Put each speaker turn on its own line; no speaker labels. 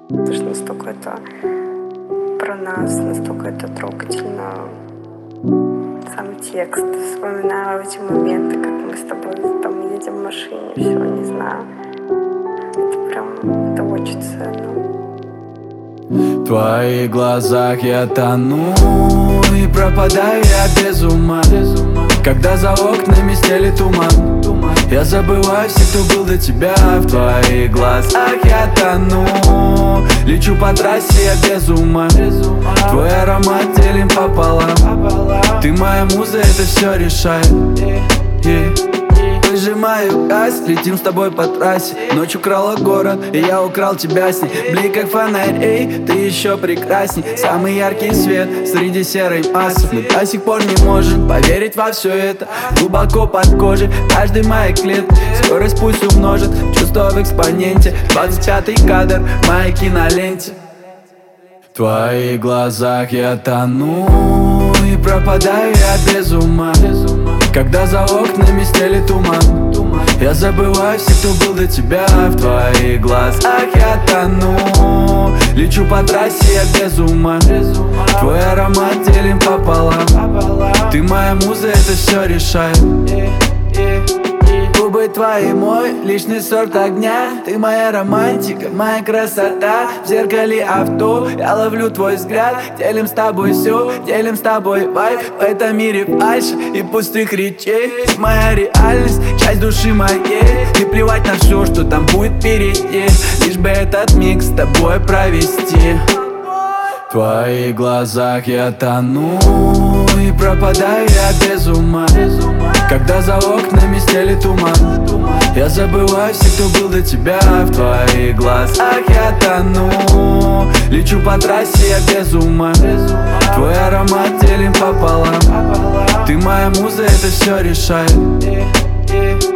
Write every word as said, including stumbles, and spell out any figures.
Потому что настолько это про нас, настолько это трогательно. Сам текст. Вспоминаю эти моменты, как мы с тобой там едем в машине, все, не знаю. Это прям, это очень ценно.
В твоих глазах я тону и пропадаю я без ума. Когда за окнами стелит туман, я забываю всех, кто был до тебя. В твоих глазах я тону, лечу по трассе я без ума. Твой аромат делим пополам. Ты моя муза, это все решает. Выжимаю газ, летим с тобой по трассе. Ночь украла город, и я украл тебя с ней. Блик как фонарь, эй, ты еще прекрасней. Самый яркий свет среди серой массы. Мы до сих пор не можем поверить во все это. Глубоко под кожей, каждый моей клетки. Скорость пусть умножит, чувство в экспоненте. Двадцать пятый кадр в моей киноленте. В твоих глазах я тону и пропадаю я без ума. Когда за окнами стелит туман, я забываю всех, кто был до тебя. В твоих глазах я тону, лечу по трассе я без ума. Твой аромат делим пополам. Ты моя муза, это все решает. Губы твои мой личный сорт огня. Ты моя романтика, моя красота. В зеркале авто я ловлю твой взгляд. Делим с тобой все, делим с тобой вайб. В этом мире фальшь и пустых речей. Моя реальность, часть души моей. Не плевать на все, что там будет впереди, лишь бы этот миг с тобой провести. В твоих глазах я тону и пропадаю я без ума. Когда за окнами стелит туман, я забываю всех, кто был до тебя. В твоих глазах я тону, лечу по трассе я без ума. Твой аромат делим пополам. Ты моя муза, это все решает.